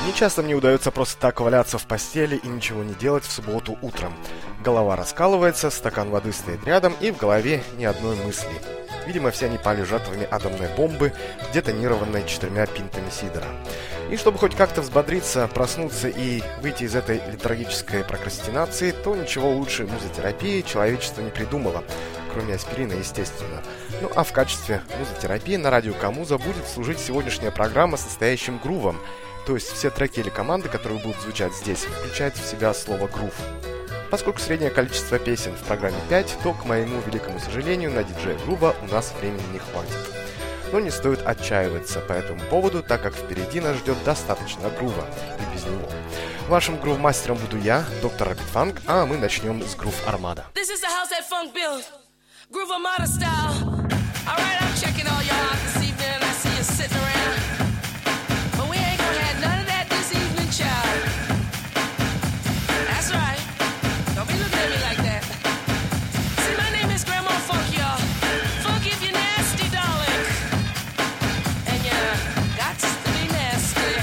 Не часто мне удается просто так валяться в постели и ничего не делать в субботу утром. Голова раскалывается, стакан воды стоит рядом и в голове ни одной мысли. Видимо, все они пали жертвами атомной бомбы, детонированной 4 пинтами сидра. И чтобы хоть как-то взбодриться, проснуться и выйти из этой летаргической прокрастинации, то ничего лучше музытерапии человечество не придумало, кроме аспирина, естественно. Ну а в качестве музытерапии на радио Камуза будет служить сегодняшняя программа с настоящим грувом. То есть все треки или команды, которые будут звучать здесь, включают в себя слово «грув». Поскольку среднее количество песен в программе 5, то, к моему великому сожалению, на диджея грува у нас времени не хватит. Но не стоит отчаиваться по этому поводу, так как впереди нас ждет достаточно грува и без него. Вашим грув-мастером буду я, доктор Рапид Фанк, а мы начнем с Грув Армада. Groove Armada style. Alright, I'm checking all y'all out this evening. I see you sitting around. But we ain't gonna have none of that this evening, child. That's right. Don't be looking at me like that. See, my name is Grandma Funk, y'all. Funk if you're nasty, darling. And you got to be nasty.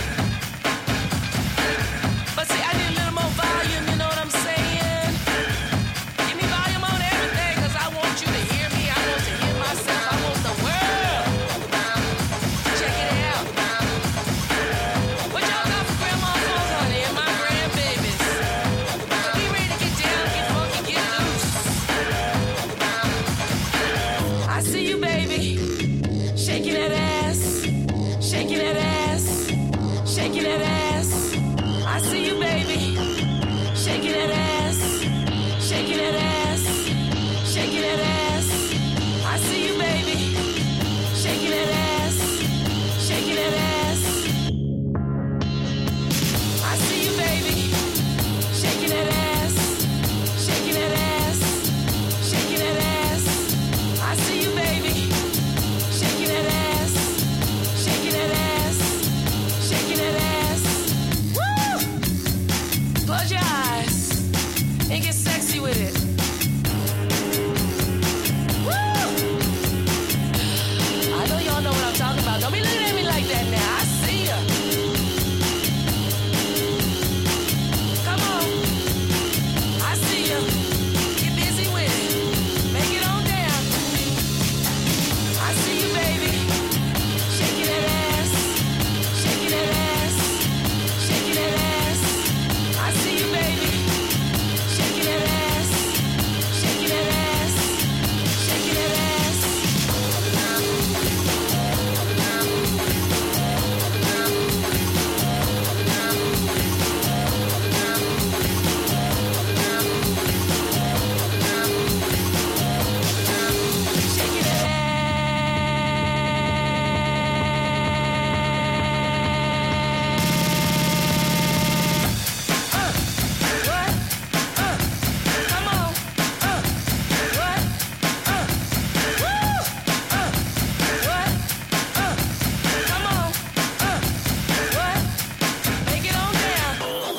But see, I need a little more volume, you know what I'm saying? Give me volume on everything, cause I want you to hear me. I want to hear myself. I want the world. Check it out. What y'all got for Grandma Funk, honey, and my grandbabies? Be ready to get down, get funky, get loose. I see you, baby, shaking that ass, shaking that ass, shaking that ass. I see you, baby, shaking that ass, shaking that ass, shaking that ass. I see you, baby, shaking that ass, shaking that ass. I see you, baby, shaking that ass, shaking that ass, shaking that ass. I see you, baby, shaking that ass, shaking that ass, shaking that ass. Woo! Close your eyes and get sexy with it. Woo! I know y'all know what I'm talking about. Don't be looking at me like that now. I see ya. Come on. I see ya. Get busy with it. Make it on down. I see you, baby. Shaking that ass. Shaking that ass. Shaking that ass. I see you, baby. Shaking that ass. Shaking that ass. Shaking that ass. Shaking that What? Come on. What? Woo! What? Come on. What? Make it on down.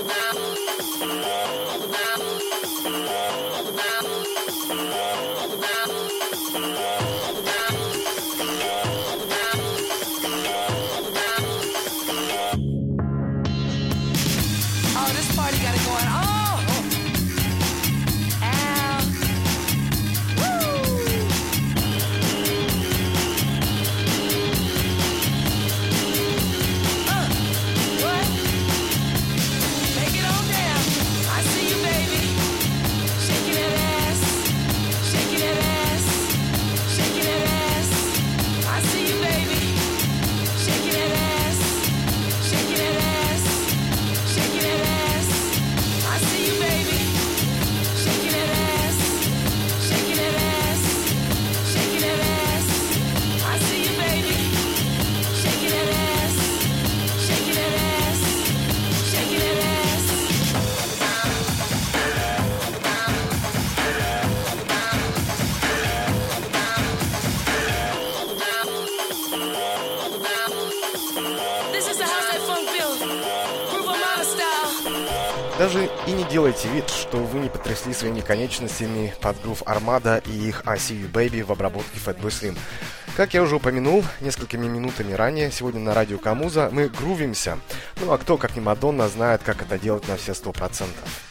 Oh, this party got it going. Oh! Ow. Woo! What? Make it on down. I see you, baby. Shaking that ass. Shaking that ass. Shaking that ass. I see you, baby. Shaking that ass. Shaking that ass. Shaking that ass. I see you, baby. Shaking that ass. Shaking that ass. Shaking that ass. I see you, baby. Shaking that ass. Shaking that ass. Shaking that ass. This is the house that funk built. Groove Armada style. Даже и не делайте вид, что вы не потрясли своими конечностями под Грув Армада и их I See You Baby в обработке Fatboy Slim. Как я уже упомянул несколькими минутами ранее, сегодня на радио Камуза мы грувимся. Ну а кто, как не Мадонна, знает, как это делать на все 100%.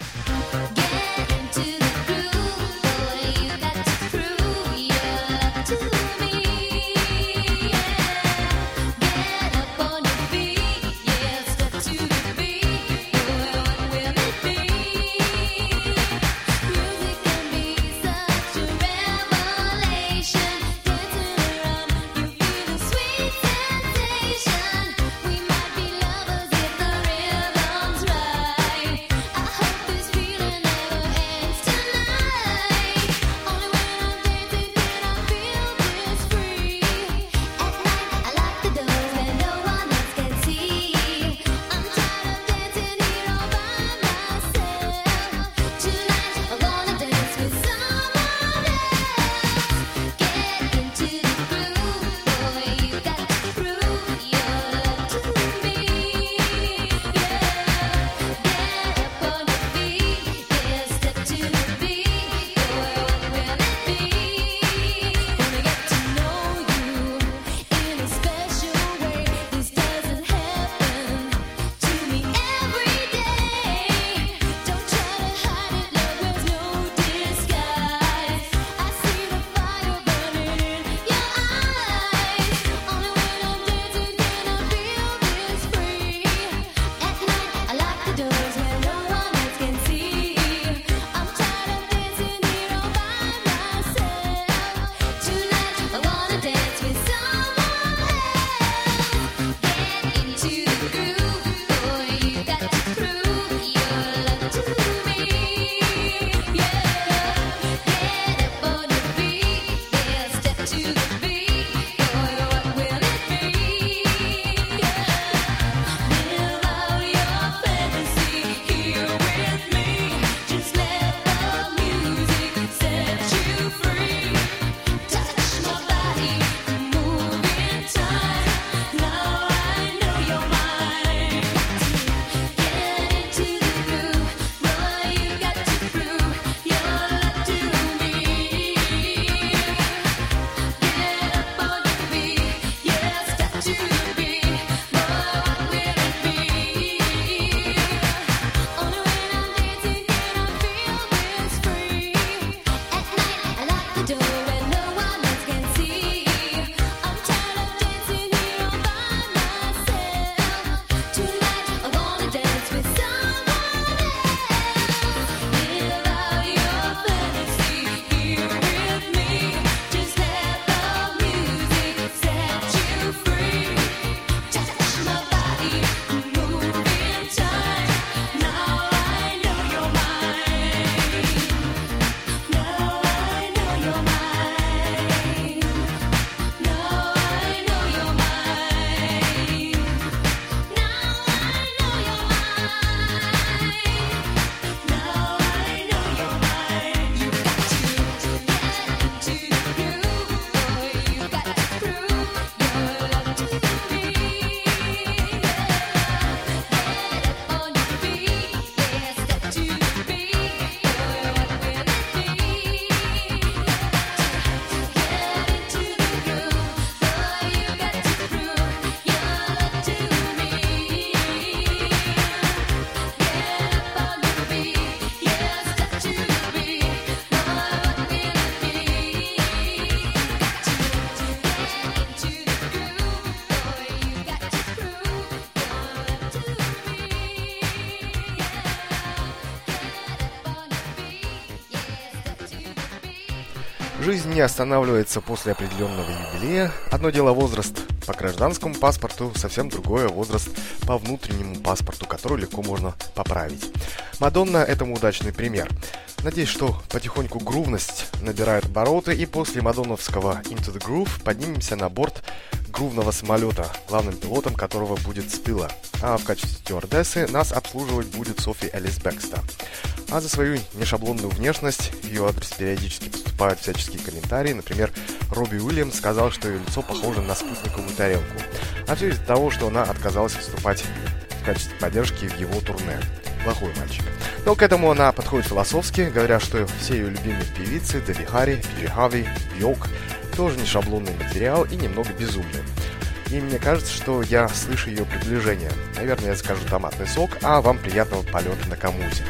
Жизнь не останавливается после определенного юбилея. Одно дело возраст по гражданскому паспорту, совсем другое возраст по внутреннему паспорту, который легко можно поправить. Мадонна этому удачный пример. Надеюсь, что потихоньку грувность набирает обороты, и после мадонновского Into the Groove поднимемся на борт грувного самолета, главным пилотом которого будет Спилла. А в качестве стюардессы нас обслуживать будет Софи Элис Бекста. А за свою нешаблонную внешность в ее адрес периодически поступают всяческие комментарии. Например, Робби Уильямс сказал, что ее лицо похоже на спутниковую тарелку. А все из-за того, что она отказалась выступать в качестве поддержки в его турне. Плохой мальчик. Но к этому она подходит философски, говоря, что все ее любимые певицы Дэви Харри, Пиджи Хави, Бьорк Тоже не шаблонный материал и немного безумный. И мне кажется, что я слышу ее приближение. Наверное, я закажу томатный сок, а вам приятного полета на Камузе.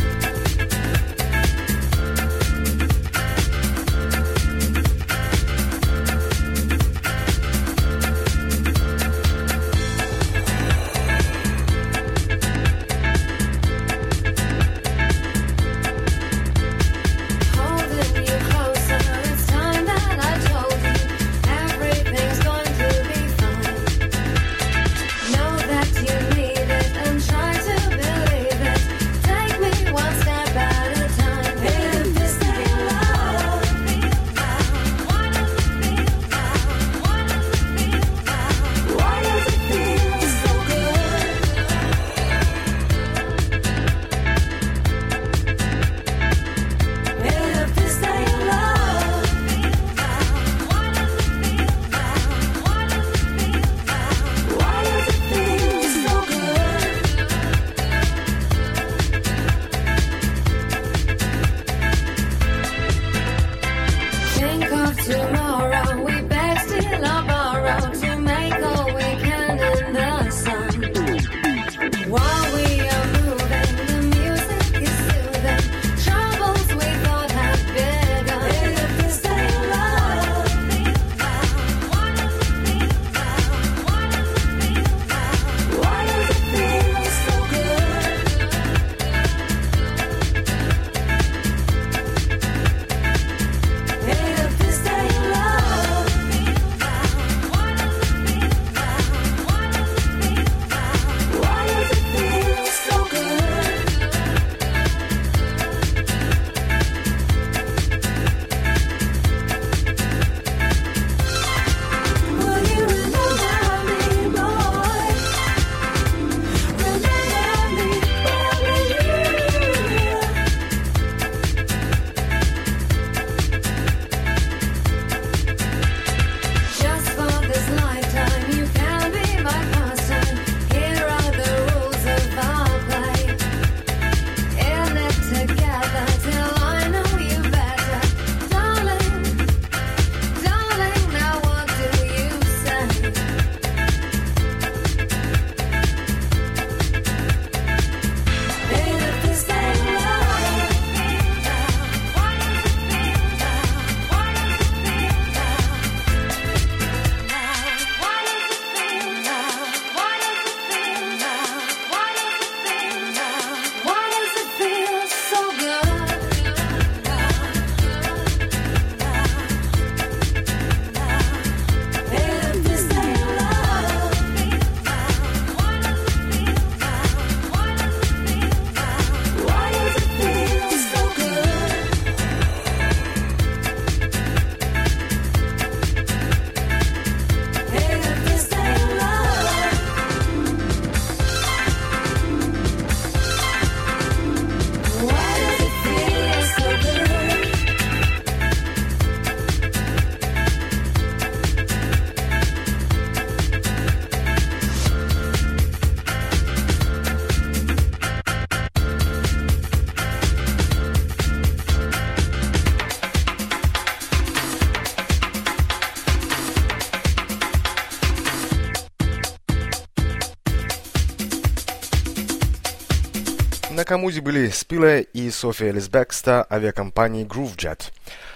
На Камузе были Спиле и София Лисбекста авиакомпании Groovejet.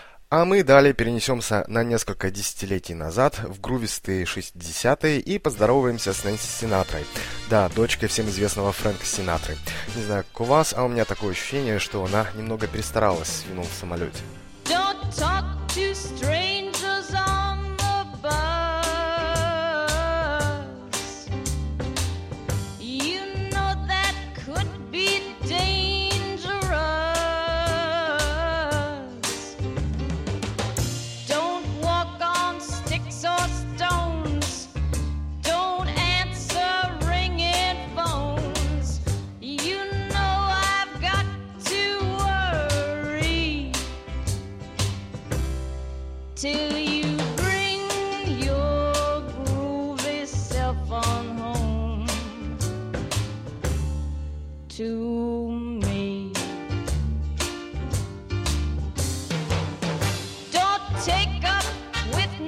А мы далее перенесемся на несколько десятилетий назад, в грувистые 60-е, и поздороваемся с Нэнси Синатрой. Да, дочкой всем известного Фрэнка Синатры. Не знаю, как у вас, а у меня такое ощущение, что она немного перестаралась с вином в самолете. Don't talk to strangers on the bus. You know that could be dangerous. Don't walk on sticks or stones. Don't answer ringing phones. You know I've got to worry till you bring your groovy self on home to me. Don't take up with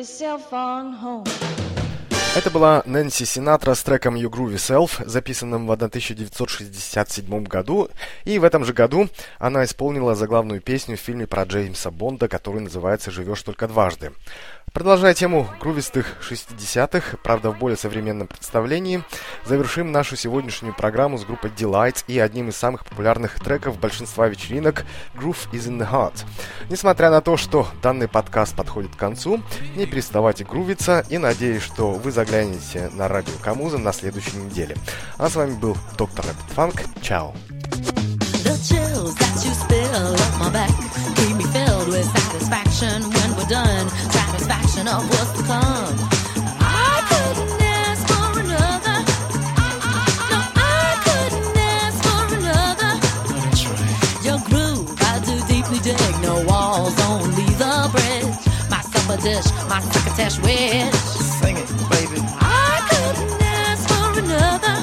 yourself on home. Это была Нэнси Синатра с треком You Groovy Self, записанным в 1967 году, и в этом же году она исполнила заглавную песню в фильме про Джеймса Бонда, который называется «Живешь только дважды». Продолжая тему грувистых 60-х, правда в более современном представлении, завершим нашу сегодняшнюю программу с группой Delight и одним из самых популярных треков большинства вечеринок «Groove is in the Heart». Несмотря на то, что данный подкаст подходит к концу, не переставайте грувиться и надеюсь, что вы заглянете на радио Камуза на следующей неделе. А с вами был Доктор Rapid Funk. Чао! The chills that you spill up my back keep me filled with satisfaction when we're done. Satisfaction of what's to come. I couldn't ask for another. No, I couldn't ask for another. That's right. Your groove, I do deeply dig. No walls, only the bridge. My supper dish, my succotash wish. Sing it, baby. I couldn't ask for another.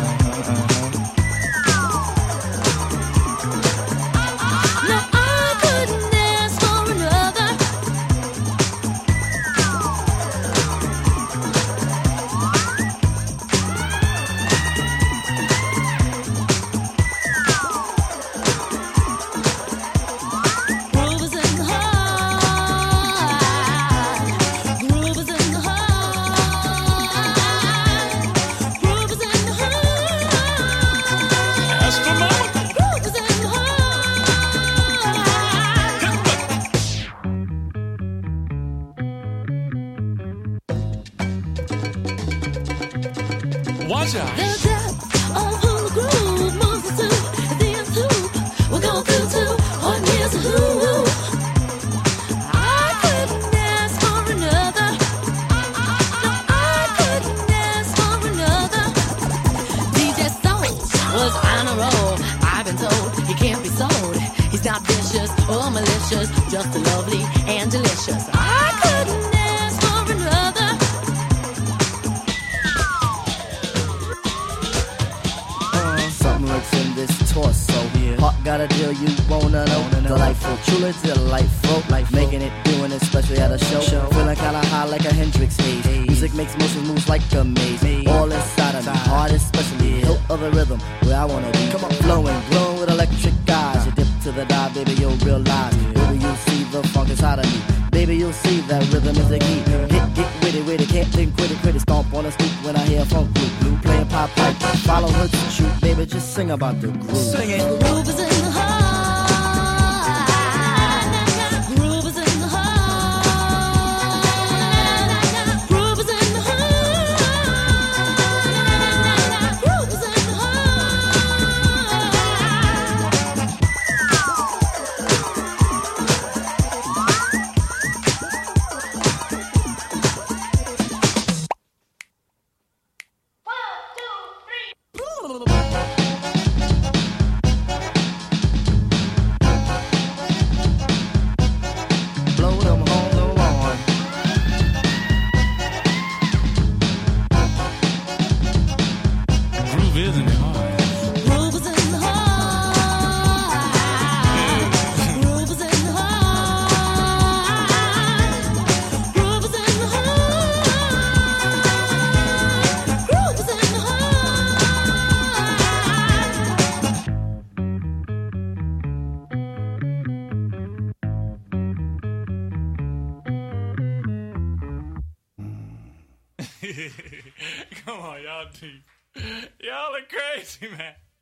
Watch out. The depth of who the groove moves us to the nth hoop. We're going through to on years of who. I couldn't ask for another. No, I couldn't ask for another. DJ Soul was on a roll. I've been told he can't be sold. He's not vicious or malicious, just lovely and delicious. I couldn't ask for another. In this torso, heart got a deal you wanna know. Delightful, truly delightful. Making it, doing it, especially at a show. Feeling kinda high like a Hendrix haze. Music makes motion moves like a maze. All inside of me, heart especially. Hilt of the rhythm, where I wanna be. Come on, flowing, glowing with electric eyes. You dip to the dive, baby, you'll realize. Baby, you'll see the funk inside of me. Baby, you'll see that rhythm is the key. Get witty, can't think quitty. Stomp on the street when I hear funk blue playing pop pipe. Follow her to shoot, baby, just sing about the groove. Sing it. The groove is in the heart. Groove is in the heart. Groove is in the heart. Groove is in the heart. Blow them home, blow on. Groove is in the heart. Groove is in the heart. Groove is in the heart. Groove is in the heart. Groove is in the Come on, y'all are crazy, man.